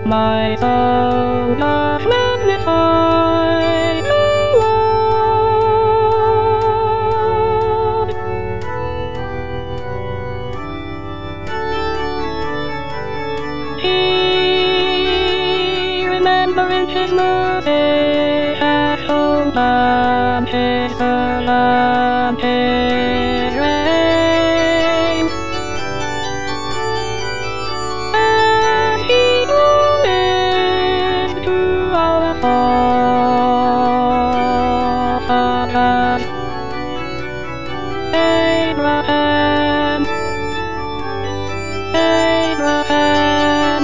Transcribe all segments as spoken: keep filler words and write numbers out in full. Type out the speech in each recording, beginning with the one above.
My soul doth magnify the Lord. He, remembering his mercy, hath opened his and his reign. And he promised to our forefathers, Abraham, Abraham,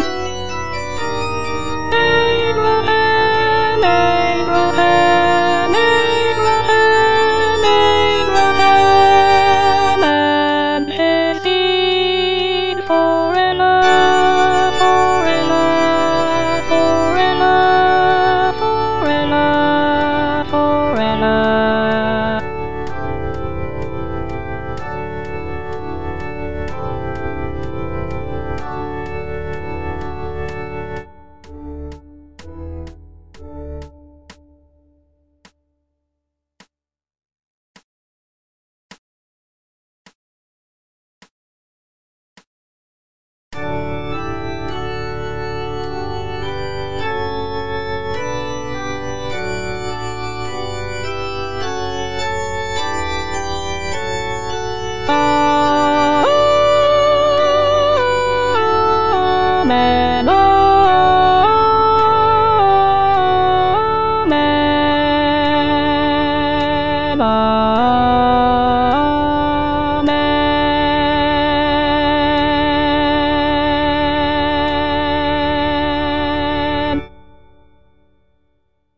Abraham, Abraham, Abraham, Abraham, and his seed forever, forever, forever, forever, forever. Amen.